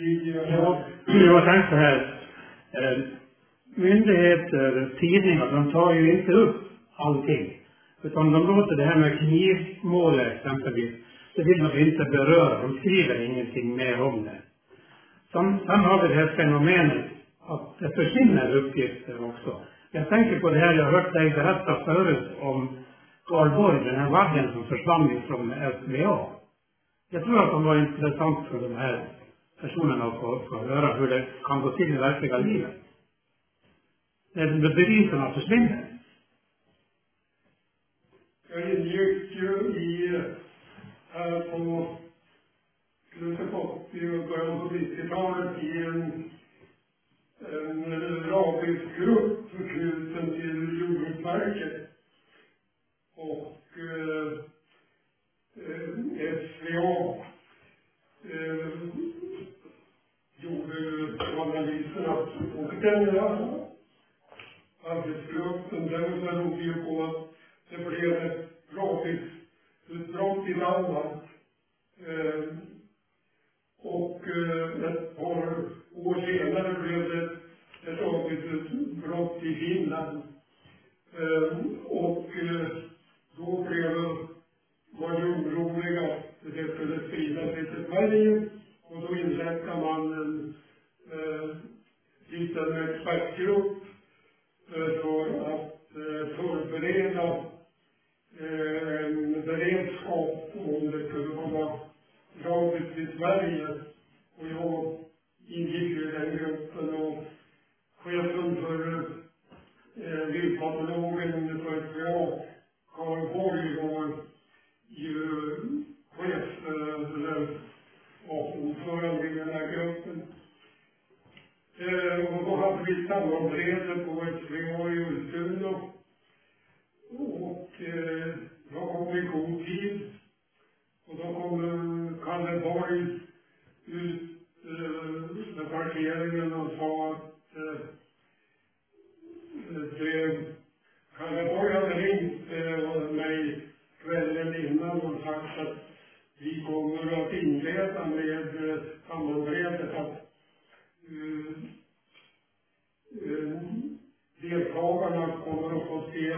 Jag tänkte så här. Myndigheter, tidningar, de tar ju inte upp allting. Utan de låter det här med knivmål exempelvis. Det vill de inte beröra. De skriver ingenting mer om det. Sen har vi det här fenomenet att det försvinner uppgifter också. Jag tänker på det här, jag har hört dig berätta förut om Karlborg, den här vagnen som försvann från SVA. Jag tror att det var intressant för de här personerna att få höra hur det kan gå till i verkliga livet. När beviserna försvinner. Jag ingick ju här på slutet på 80- och början på 90-talet i en rabiesgrupp knuten till Jordbruksverket. Och SVA gjorde analyserna. Och den arbetsgruppen, den berodde ju på att det blev ett rabiesutbrott i Danmark. Och ett par år senare blev det ett rabiesutbrott i Finland. Och då blev man ju oroliga att det skulle sprida sig till Sverige. Och då inrättade man en liten expertgrupp för att förbereda en beredskap om det skulle komma rabies till Sverige. Och jag ingick i den gruppen, och chefen för viltpatologen för SVA, Karlborg, var ju chef och ordförande i den här gruppen. Och då hade vi sammanträde på SVA i Ultuna. Och jag kom i god tid. Och då kom Kalle Borg ut med parkeringen och sa att Kalle Borg hade ringt mig kvällen innan och sagt att vi kommer att inleda med sammanträdet, att deltagarna kommer att få se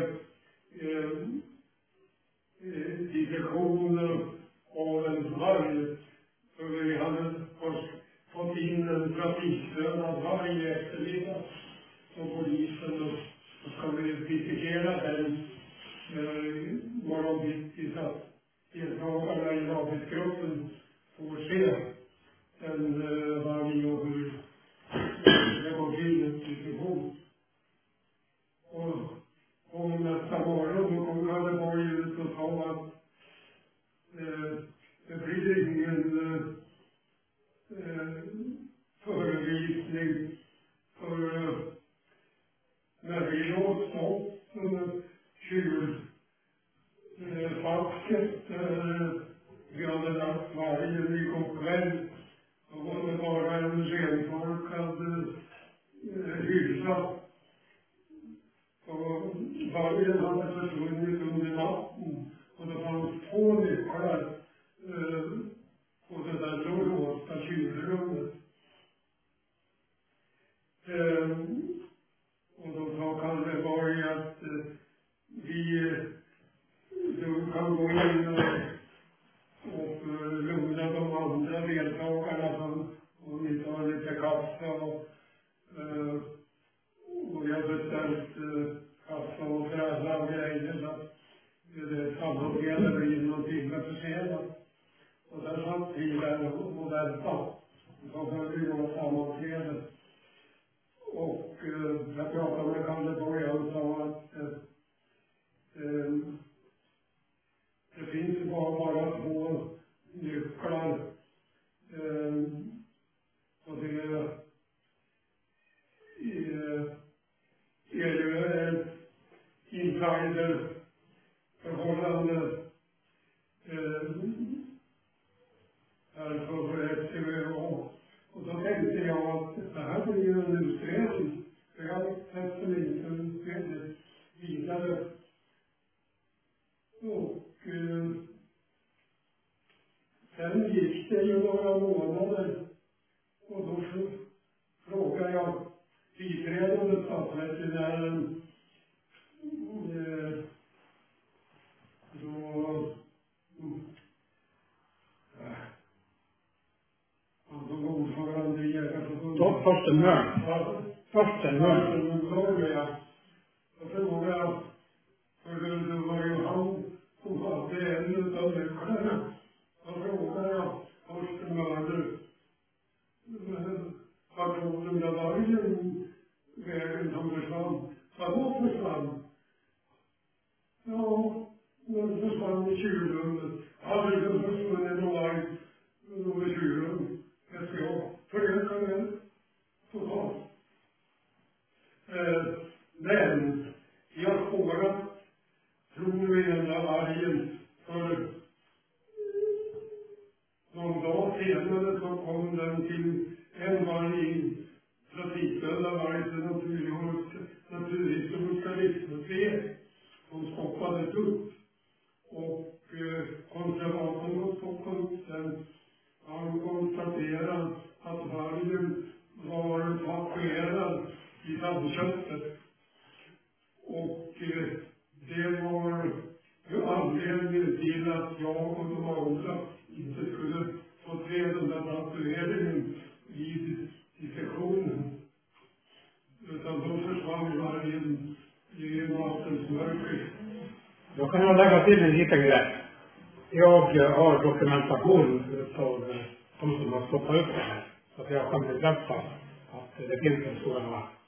dissektioner av en varg. För vi hade fått in en trafikdödad varg i eftermiddag från polisen, och så ska vi dissekera den morgonbitti så att deltagarna i rabiesgruppen får se den varg och hur det går till en diskussion. Och nästa morgon då kom Kalle Borg ut och sa att det blir ingen förevisning för när vi låst upp tjurfasket. Vi hade lagt vargen igår kväll. Då var det bara en rentorkad hylla. Och vargen hade försvunnit under natten. Och det fanns 2 nycklar på det där låsta kylrummet. Och då sa Kalle Borg att du kan gå in och lugna de andra deltagarna som inte har lite kaffe. Och jag beställt kaffe och fräsa och grejer, så att det sammanträdet blir någon timme försenat. Och där satt vi där och väntade. Så följde vi vårt sammanträde. Och jag pratade med Kalle Borg och sa att det finns bara 2 nycklar. Och det är ju ett insiderförhållande här för SVA. Och då tänkte jag att det här blir ju en utredning. För jag tänkte inte utredning vidare. Och sen gick det ju några månader. Och jag biträdande statsveterinären han som var ordförande i Jägarförbundet. Torsten Mörn. Torsten Mörn, ja. Och så frågade jag, för det var ju han som hade en av nycklarna. Och frågade jag Torsten Mörn, vart tog den där vargen vägen som försvann? Vadå försvann? Ja, den försvann i kylrummet. Hade den försvunnit någon varg över kylrummet? Det ska jag föröka det totalt. Men jag spårat, tror vi, den där vargen för någon dag senare så kom den till en varg trafikdöda varg till Naturhistoriska riksmuseet som stoppades upp. Och konservatorn stoppade upp den. Han konstaterade att vargen var tatuerad i tandköttet. Och det var ju anledningen till att jag och de andra inte skulle få se den där tatueringen vid dissektionen. Utan då försvann vargen i nattens mörker. Då kan jag lägga till en liten grej. Jag har dokumentation av de som har stoppat upp det här. Så att jag kan bekräfta att det finns en sådan här.